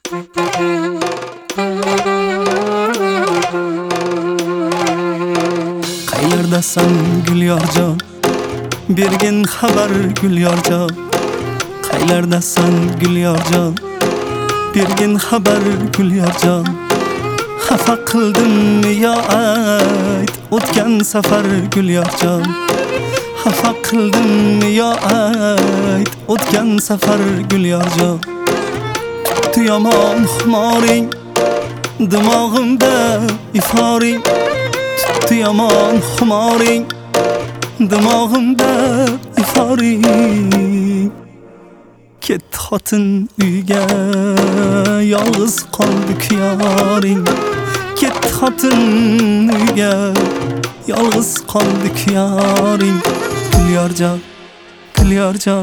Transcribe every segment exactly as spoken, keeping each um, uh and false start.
Qayerdasan Gulyorjon, bergin xabar Gulyorjon. Qayerdasan Gulyorjon, bergin xabar Gulyorjon. Xafa qildimmi yo ayt o'tgan safar Gulyorjon. Xafa qildimmi yo ayt o'tgan safar Gulyorjon. Tu yomon xumoring dimog'imda iforing. Tu yomon xumoring dimog'imda iforing. Ket xotin uyga yolg'iz qoldi kuyoring. Ket xotin uyga yolg'iz qoldi kuyoring. Gulyorjon, Gulyorjon,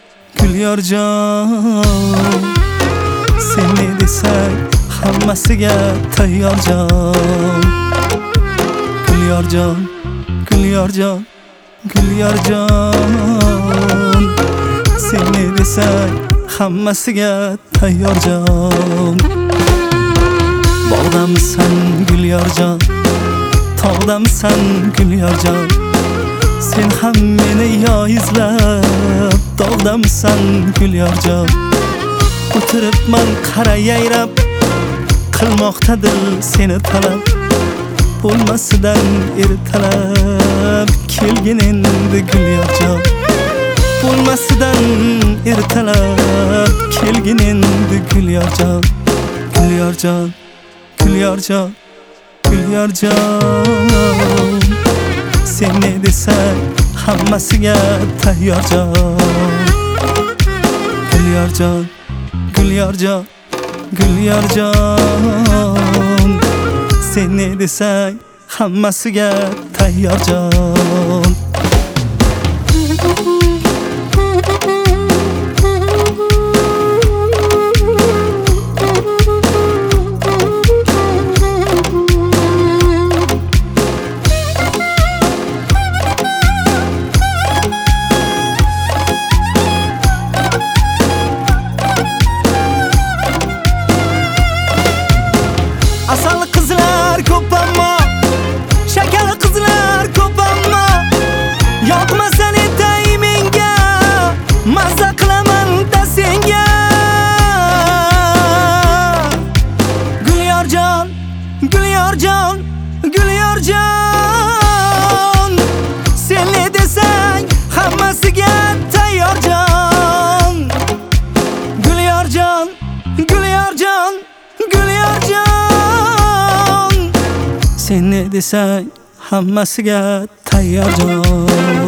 Gulyorjon. Sen ne desang hammasiga tayyorjon. Gulyorjon, Gulyorjon, Gulyorjon. Sen ne desang hammasiga tayyorjon. Bog'damisan Gulyorjon, tog'damisan Gulyorjon. Sen ham meni yo izlab dog'damisan Gulyorjon. O'tiribman qara yayrab, qilmoqdadir seni talab. Bo'lmasidan ertalab kelgin endi Gulyorjon. Bo'lmasidan ertalab kelgin endi Gulyorjon. Gulyorjon, Gulyorjon, Gulyorjon. Sen ne desang hammasiga tayyorjon. Gulyorjon, Gulyorjon, Gulyorjon. Sen ne desang hammasiga tayyorjon. Asal qizlar ko'p ammo, shakar qizlar ko'p ammo, yoqmasan etay menga, mazza qilaman da senga. Gulyorjon, Gulyorjon, Gulyorjon. Sen ne desang hammasiga tayyorjon. Gulyorjon, Gulyorjon, Gulyorjon. Sen ne desang hammasiga tayyorjon.